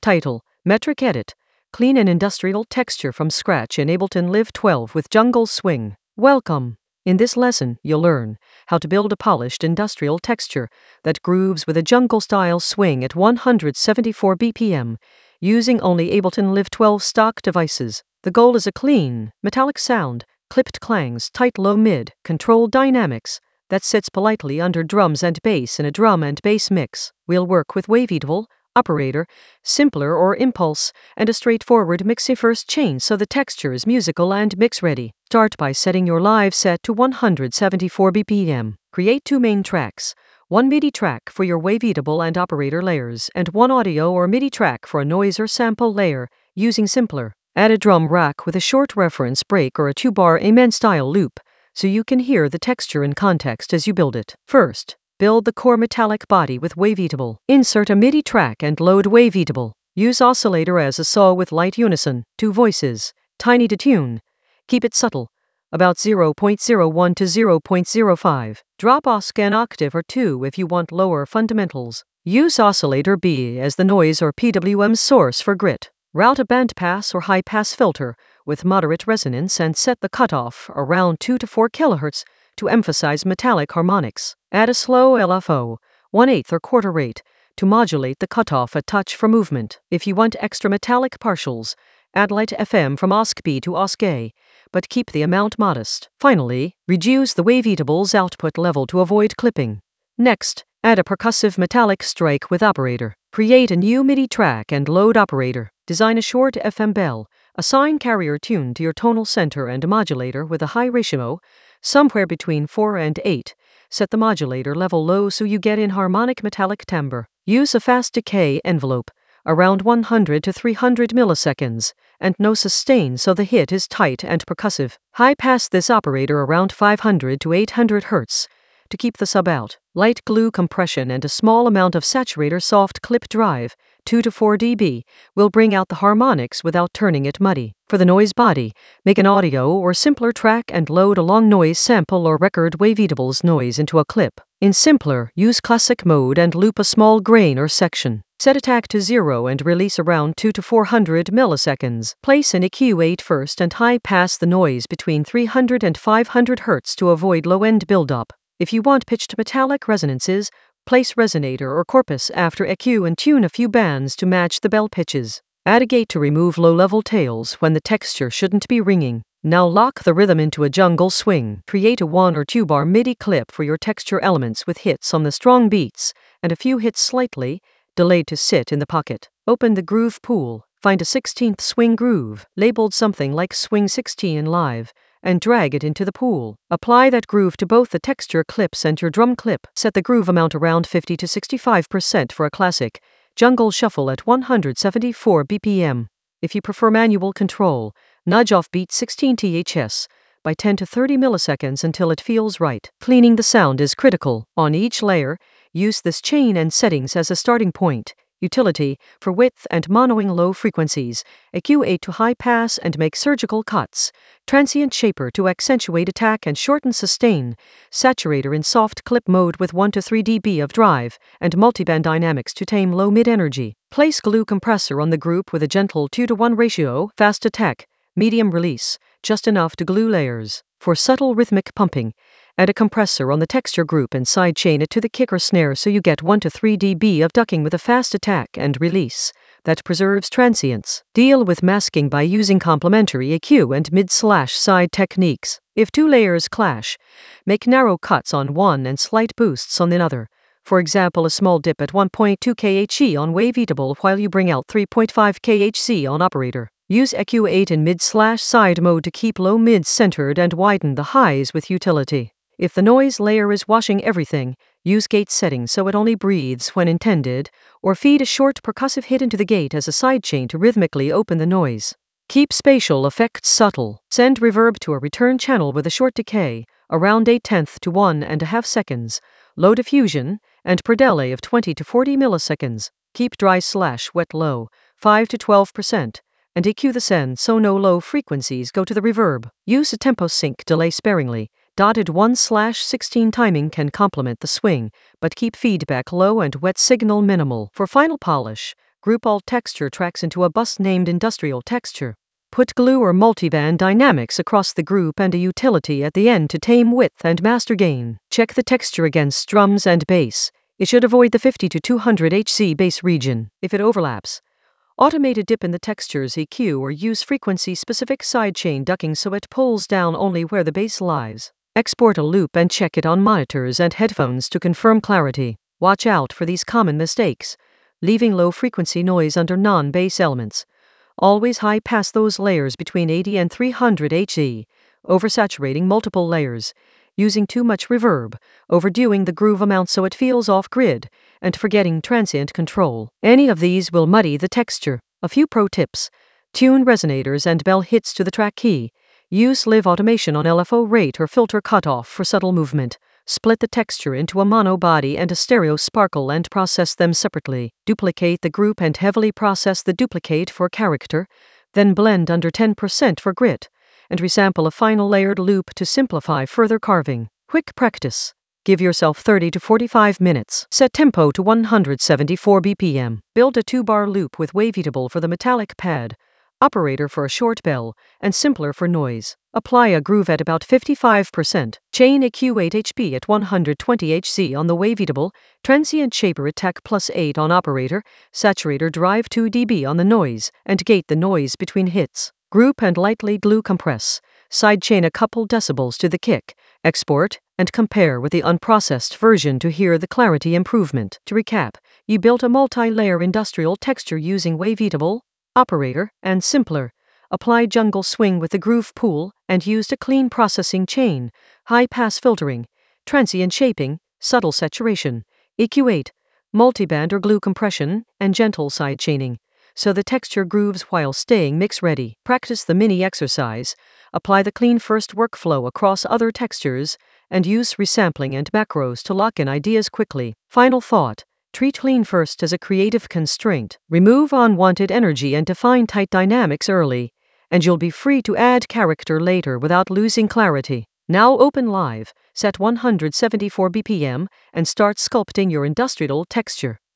Title: Metric Edit. Clean and industrial texture from scratch in Ableton Live 12 with Jungle Swing. Welcome. In this lesson, you'll learn how to build a polished industrial texture that grooves with a jungle-style swing at 174 BPM, using only Ableton Live 12 stock devices. The goal is a clean, metallic sound, clipped clangs, tight low-mid, controlled dynamics that sits politely under drums and bass in a drum and bass mix. We'll work with Waveatable, Operator, Simpler or Impulse, and a straightforward mixi-first chain so the texture is musical and mix-ready. Start by setting your live set to 174 BPM. Create 2 main tracks, 1 MIDI track for your Waveatable and Operator layers, and 1 audio or MIDI track for a noise or sample layer, using Simpler. Add a drum rack with a short reference break or a 2-bar amen-style loop, so you can hear the texture in context as you build it. First, build the core metallic body with Waveatable. Insert a MIDI track and load Waveatable. Use oscillator as a saw with light unison, 2 voices, tiny to tune. Keep it subtle, about 0.01 to 0.05. Drop OSC an octave or 2 if you want lower fundamentals. Use oscillator B as the noise or PWM source for grit. Route a bandpass or high-pass filter with moderate resonance and set the cutoff around 2 to 4 kHz to emphasize metallic harmonics. Add a slow LFO, 1/8 or quarter rate, to modulate the cutoff a touch for movement. If you want extra metallic partials, add light FM from OSC B to OSC A, but keep the amount modest. Finally, reduce the Waveatable's output level to avoid clipping. Next, add a percussive metallic strike with Operator. Create a new MIDI track and load Operator. Design a short FM bell, assign carrier tune to your tonal center and a modulator with a high ratio, somewhere between 4 and 8. Set the modulator level low so you get in harmonic metallic timbre. Use a fast decay envelope, around 100 to 300 milliseconds, and no sustain so the hit is tight and percussive. High pass this Operator around 500 to 800 Hz. To keep the sub out, light glue compression and a small amount of saturator soft clip drive, 2 to 4 dB, will bring out the harmonics without turning it muddy. For the noise body, make an audio or Simpler track and load a long noise sample or record Waveatable's noise into a clip. In Simpler, use classic mode and loop a small grain or section. Set attack to 0 and release around 2 to 400 milliseconds. Place an EQ8 first and high pass the noise between 300 and 500 Hz to avoid low-end buildup. If you want pitched metallic resonances, place resonator or corpus after EQ and tune a few bands to match the bell pitches. Add a gate to remove low-level tails when the texture shouldn't be ringing. Now lock the rhythm into a jungle swing. Create a 1 or 2 bar MIDI clip for your texture elements with hits on the strong beats, and a few hits slightly delayed to sit in the pocket. Open the groove pool, find a 16th swing groove, labeled something like Swing 16 Live, and drag it into the pool. Apply that groove to both the texture clips and your drum clip. Set the groove amount around 50 to 65% for a classic jungle shuffle at 174 BPM. If you prefer manual control, nudge off beat 16 THS by 10 to 30 milliseconds until it feels right. Cleaning the sound is critical. On each layer, use this chain and settings as a starting point. Utility, for width and monoing low frequencies, EQ8 to high pass and make surgical cuts, transient shaper to accentuate attack and shorten sustain, saturator in soft clip mode with 1 to 3 dB of drive, and multiband dynamics to tame low-mid energy. Place glue compressor on the group with a gentle 2 to 1 ratio, fast attack, medium release, just enough to glue layers. For subtle rhythmic pumping, add a compressor on the texture group and sidechain it to the kick or snare so you get 1 to 3 dB of ducking with a fast attack and release that preserves transients. Deal with masking by using complementary EQ and mid/side techniques. If 2 layers clash, make narrow cuts on one and slight boosts on the other. For example, a small dip at 1.2 kHz on Waveatable while you bring out 3.5 kHz on Operator. Use EQ8 in mid/side mode to keep low-mids centered and widen the highs with utility. If the noise layer is washing everything, use gate settings so it only breathes when intended, or feed a short percussive hit into the gate as a sidechain to rhythmically open the noise. Keep spatial effects subtle. Send reverb to a return channel with a short decay, around 0.8 to 1.5 seconds, low diffusion, and per delay of 20 to 40 milliseconds. Keep dry/wet low, 5 to 12%. And EQ the send so no low frequencies go to the reverb. Use a tempo sync delay sparingly. Dotted 1/16 timing can complement the swing, but keep feedback low and wet signal minimal. For final polish, Group all texture tracks into a bus named industrial texture. Put glue or multiband dynamics across the group and a utility at the end to tame width and master gain. Check the texture against drums and bass. It should avoid the 50 to 200 Hz bass region. If it overlaps, automate a dip in the texture's EQ or use frequency-specific sidechain ducking so it pulls down only where the bass lies. Export a loop and check it on monitors and headphones to confirm clarity. Watch out for these common mistakes. Leaving low-frequency noise under non-bass elements. Always high-pass those layers between 80 and 300 Hz. Oversaturating multiple layers. Using too much reverb. Overdoing the groove amount so it feels off-grid. And forgetting transient control. Any of these will muddy the texture. A few pro tips. Tune resonators and bell hits to the track key. Use live automation on LFO rate or filter cutoff for subtle movement. Split the texture into a mono body and a stereo sparkle and process them separately. Duplicate the group and heavily process the duplicate for character. Then blend under 10% for grit. And resample a final layered loop to simplify further carving. Quick practice. Give yourself 30 to 45 minutes. Set tempo to 174 BPM. Build a 2-bar loop with Waveatable for the metallic pad, operator for a short bell, and simpler for noise. Apply a groove at about 55%. Chain EQ 8 HP at 120 Hz on the Waveatable, transient shaper attack +8 on operator, saturator drive 2 dB on the noise, and gate the noise between hits. Group and lightly glue compress. Sidechain a couple decibels to the kick. Export, and compare with the unprocessed version to hear the clarity improvement. To recap, you built a multi-layer industrial texture using Waveatable, operator, and simpler. Applied jungle swing with the groove pool, and used a clean processing chain, high-pass filtering, transient shaping, subtle saturation, EQ8, multiband or glue compression, and gentle sidechaining. So the texture grooves while staying mix-ready. Practice the mini exercise. Apply the clean first workflow across other textures, and use resampling and macros to lock in ideas quickly. Final thought. Treat clean first as a creative constraint. Remove unwanted energy and define tight dynamics early, and you'll be free to add character later without losing clarity. Now open Live, set 174 BPM, and start sculpting your industrial texture.